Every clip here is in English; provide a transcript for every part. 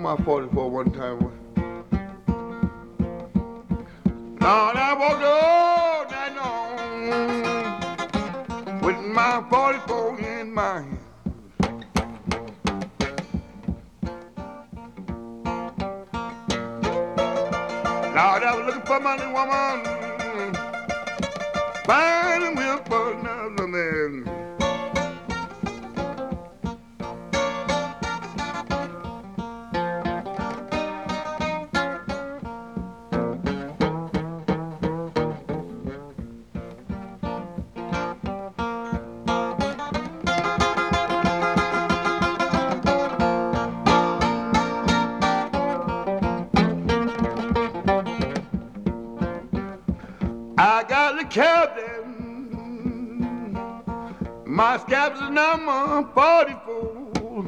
my 44 one time. Lord, I walked all night long with my 44 in my hand. Lord, I was looking for my little woman, finding will for another man. I got the captain, my scab's number 44.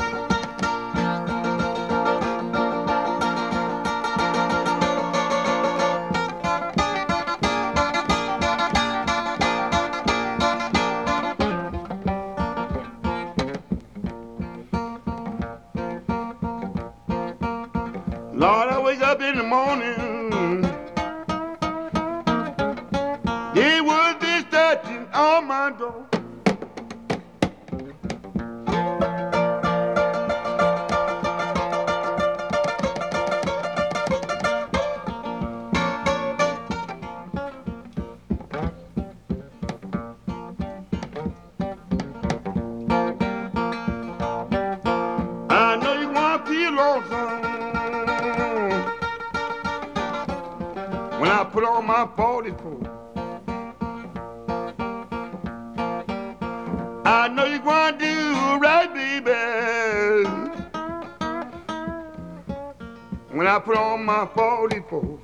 Lord, I wake up in the morning, they was be scratching on my door. I know you wanna feel lonesome when I put on my 44. I know you're gonna do right, baby, when I put on my 44.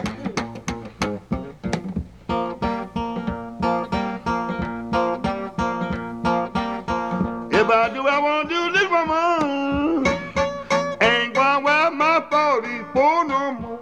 If I do, I wanna do this, mama, ain't gonna wear my 44 no more.